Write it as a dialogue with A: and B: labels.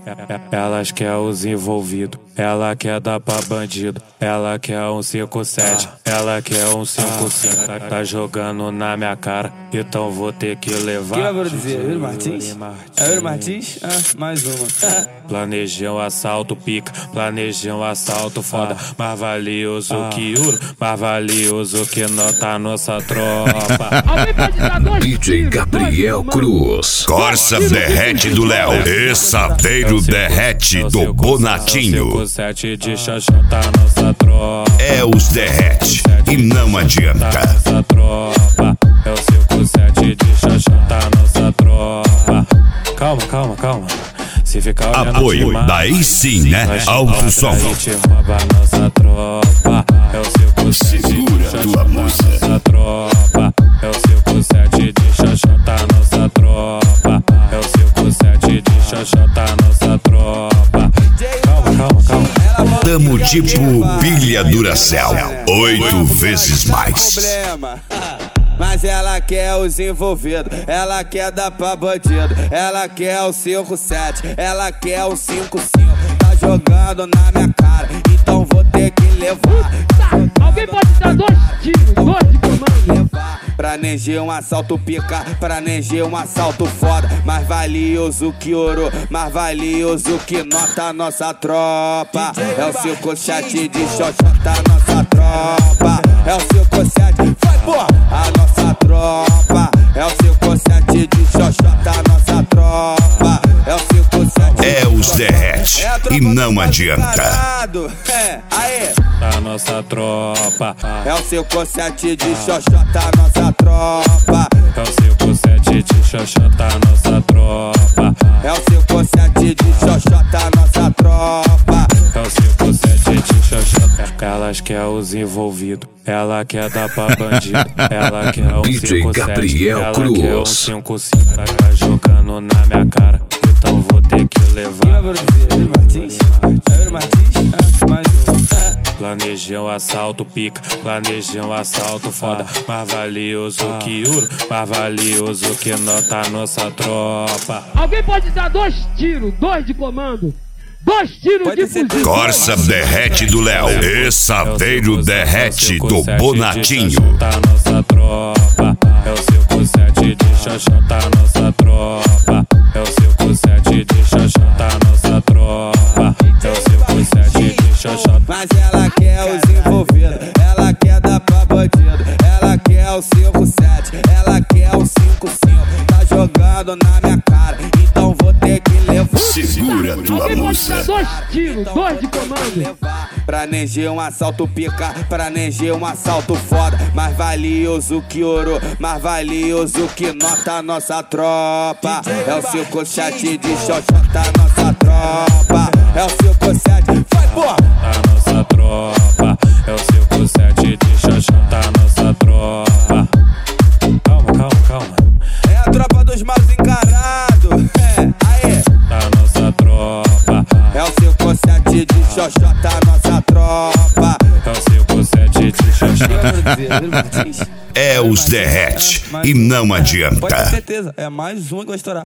A: Elas quer os envolvidos, ela quer dar pra bandido, ela quer um 5-7, ela quer um 5-5. Tá jogando na minha cara, então vou ter que levar.
B: Quem vai produzir? É Yuri Martins? É Yuri Martins? Mais uma.
A: Planejei um assalto pica, planejei um assalto foda. Mais valioso que ouro, mais valioso que nota nossa tropa.
C: DJ Gabriel Cruz, Corsa derrete do Léo e Saveiro derrete do Bonatinho.
A: 5-7 de xoxota nossa tropa.
C: É os derrete e não adianta.
A: Nossa tropa. É o 5-7 de xoxota nossa tropa. Calma, calma. Se ficar olhando
C: apoio,
A: demais,
C: daí sim, né? Alto som.
A: A gente rouba nossa tropa. É o 5-7
C: Segura tua música.
A: nossa tropa. É o 5-7 de xoxota nossa tropa. É o 5-7 de xoxota nossa tropa. Calma.
C: Tamo tipo pilha Duracell, 8 vezes mais.
B: Mas ela quer os envolvidos, ela quer dar pra bandido, ela quer o 5-7, ela quer o 5-5. Tá jogando na minha cara, então vou ter que levar.
D: Alguém pode dar 2 tiros, 2 de comando.
B: Planejei um assalto pica, planejei um assalto foda. Mais valioso que ouro, mais valioso que nota nossa tropa. É o 5-7 de xoxota nossa tropa. É o 5-7, vai porra, a nossa tropa. É o 5-7 de xoxota nossa tropa. É o 5-7.
C: É os derrete e não adianta.
B: Aê.
A: Da nossa tropa.
B: É o 5-7 de xoxota nossa tropa.
A: É o 5-7 de xoxota nossa tropa.
B: É o 5-7 de xoxota nossa tropa.
A: É o 5-7 de xoxota. Elas quer os envolvidos, ela quer dar pra bandido, ela quer um
C: DJ
A: 5-7,
C: Gabriel
A: ela
C: Cruz.
A: quer um 5-5. Tá jogando na minha cara, então vou ter que levar.
B: Yuri Martins? É Yuri Martins? Mais uma.
A: Planejei um assalto pica, planejei um assalto foda. Mais valioso que ouro, mais valioso que nota nossa tropa.
D: Alguém pode dar 2 tiros, 2 de comando. 2 tiros de fuzil.
C: Corsa derrete do Léo e Saveiro derrete do Bonatinho.
A: Tá nossa tropa. É o 5-7 de xoxota nossa tropa. É o 5-7 de xoxota nossa tropa. É o 5-7 de xoxota.
B: Mas ela quer os envolvidos, ela quer dar pra bandido, ela quer o 5-7, ela quer o 5-5. Tá jogando na minha cara, então vou ter que levar.
C: Segura tua
D: Alguém pode dar
C: música.
D: 2 tiros, 2 de comando.
B: Planejei um assalto pica, planejei um assalto foda. Mais valioso que ouro, mais valioso que nota nossa tropa. É o 5-7 de xoxota nossa tropa. É o 5-7, vai porra.
A: A nossa tropa. É o 5-7 de xoxota nossa tropa. Calma.
B: É a tropa dos maus encarados. Aê.
A: Da nossa tropa.
B: É o 5-7 de xoxota nossa tropa.
A: É o 5-7 de xoxota.
C: É os derrete e não adianta.
B: Pode ter certeza, é mais uma que vai estourar.